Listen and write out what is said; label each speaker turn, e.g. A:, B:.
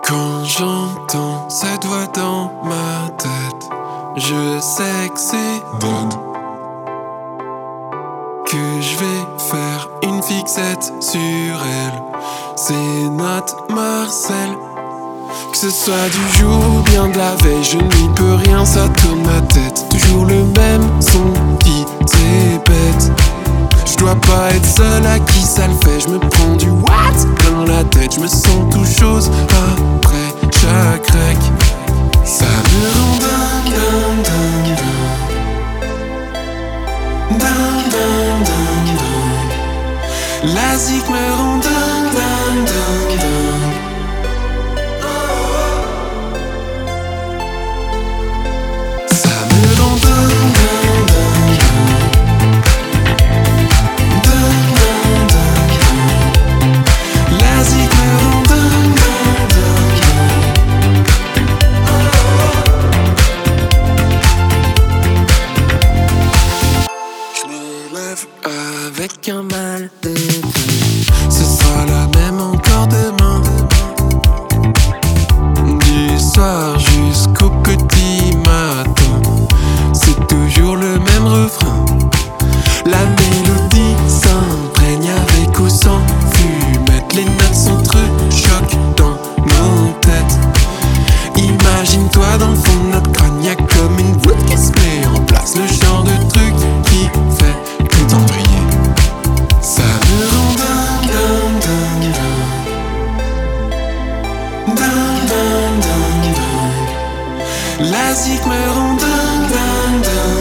A: Quand j'entends cette voix dans ma tête, je sais que c'est dead, que je vais faire une fixette sur elle. C'est notre Marcel. Que ce soit du jour ou bien de la veille, je n'y peux rien, ça tourne ma tête. Toujours le même son qui répète. Je dois pas être seul à qui ça le fait. Je me prends du what dans la tête. Je me sens tout chose après chaque rec. Ça me rend dingue, dingue, dingue, dingue. Dingue, dingue, dingue, dingue. La zik me rend dingue, dingue, dingue, dingue. Ça me rend dingue, dingue, dingue, dingue. Dingue, dingue, dingue, dingue. La zik me rend dingue, dingue, dingue, dingue. Je me lève avec un mal de tête. Ce sera la même encore demain. Du soir jusqu'au petit matin, c'est toujours le même refrain. La mélodie s'imprègne avec ou sans fumette. Les notes s'entrechoquent dans nos têtes. Imagine-toi dans le fond de notre crâne, y'a comme une voûte qui se met en place. Le genre de truc qui fait tout embrayer. Ça me rend dingue, dingue, dingue, dingue. Dingue, dingue, dingue, dingue. La zik me rend dingue, dingue, dingue.